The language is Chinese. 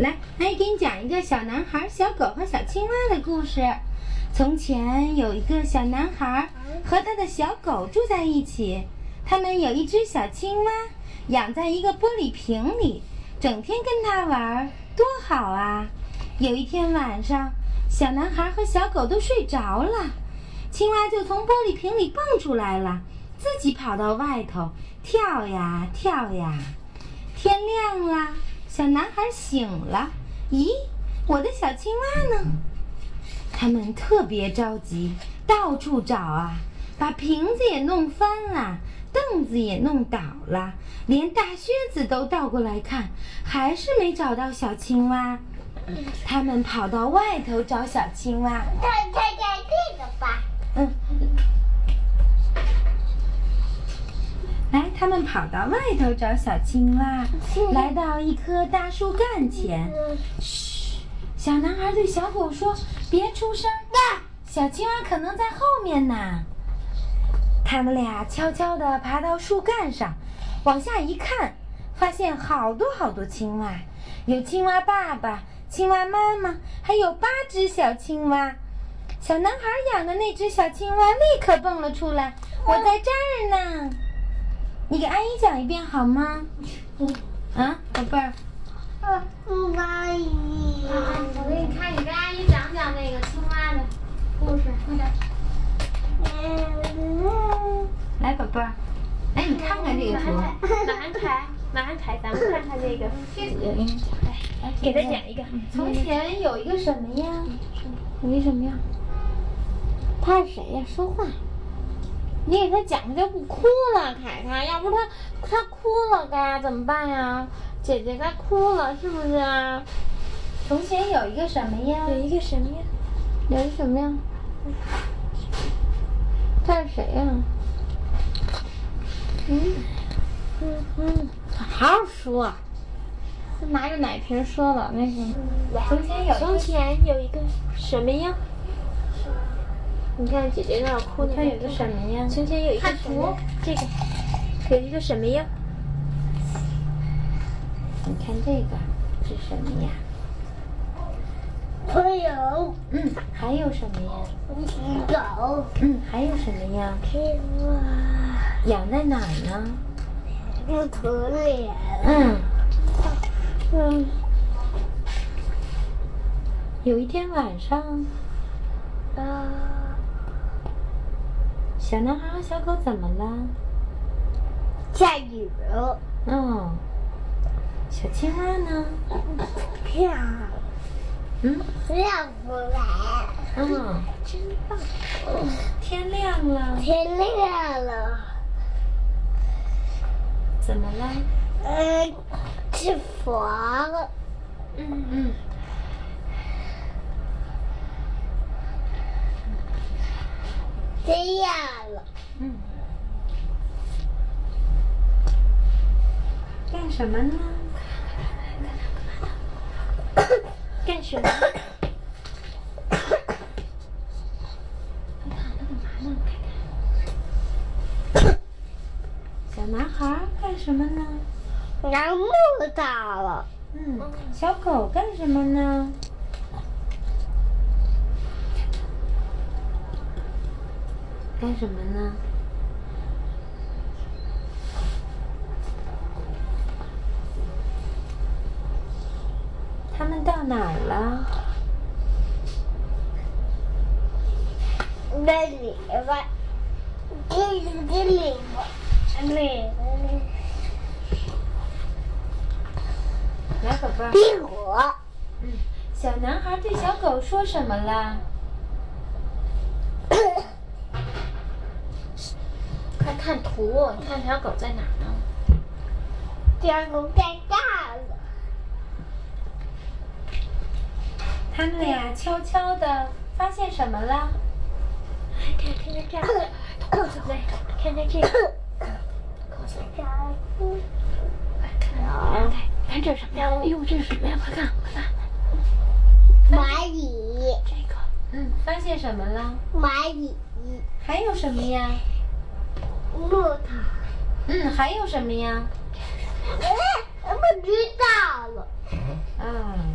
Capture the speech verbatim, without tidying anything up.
来，阿姨给你讲一个小男孩、小狗和小青蛙的故事。从前有一个小男孩和他的小狗住在一起，他们有一只小青蛙，养在一个玻璃瓶里，整天跟他玩，多好啊！有一天晚上，小男孩和小狗都睡着了，青蛙就从玻璃瓶里蹦出来了，自己跑到外头跳呀跳呀。天亮了，小男孩醒了，咦，我的小青蛙呢？他们特别着急，到处找啊，把瓶子也弄翻了，凳子也弄倒了，连大靴子都倒过来看，还是没找到小青蛙。他们跑到外头找小青蛙。 看看看这个吧。 嗯。来，他们跑到外头找小青蛙，来到一棵大树干前。嘘，小男孩对小狗说：“别出声，小青蛙可能在后面呢。”他们俩悄悄地爬到树干上，往下一看，发现好多好多青蛙，有青蛙爸爸、青蛙妈妈，还有八只小青蛙。小男孩养的那只小青蛙立刻蹦了出来：“我在这儿呢。”你给阿姨讲一遍好吗？啊，宝贝儿。 嗯，阿姨。 我给你看，你跟阿姨讲讲那个青蛙的故事，快点。 来，宝贝儿，来你看看这个图。 马汉凯，马汉凯，咱们看看这个。来，给他讲一个。 从前有一个什么呀？ 有一什么呀？他是谁呀？说话。你给他讲，他就不哭了，凯凯，要不他他哭了该怎么办呀？姐姐该哭了，是不是啊？ 从前有一个什么呀？ 有一个什么呀？有一个什么呀？他是谁呀？嗯嗯嗯，好好说。他拿着奶瓶说了，那是。 从前有从前有一个什么呀？你看姐姐那儿哭， 它有个什么呀？ 从前有一个什么？这个有一个什么呀？ 你看这个是什么呀？ 朋友。 嗯，还有什么呀？ 狗。 嗯，还有什么呀？ 青蛙。 养在哪儿呢？ 木土里。 嗯嗯。 有一天晚上， 啊。 小男孩和小狗怎么了？ 下雨了。 哦。小青蛙呢？ 漂。 嗯。 亮不来。 嗯， 真棒。 天亮了。 天亮了。 怎么了？ 嗯，吃房了。 嗯嗯。 天亮了。 嗯。干什么呢？ 干什么？ 小男孩干什么呢？ 拿木打了。 嗯。小狗干什么呢？干什么呢？他们到哪儿了？ 那里吧，这里这里吧，这里。 来，宝贝儿。 壁虎。 嗯。小男孩对小狗说什么了？ 快看图，你看小狗在哪儿呢？ 小狗太大了。 他们俩悄悄地发现什么了？ 看看看看这儿，兔子来，看看这个。 小猪。快看，看看这是什么呀？哎呦，这是什么呀？快看，快看。 蚂蚁。 这个。 嗯，发现什么了？ 蚂蚁。 还有什么呀？ 木头。 嗯，还有什么呀？ 哎，不知道了。 嗯。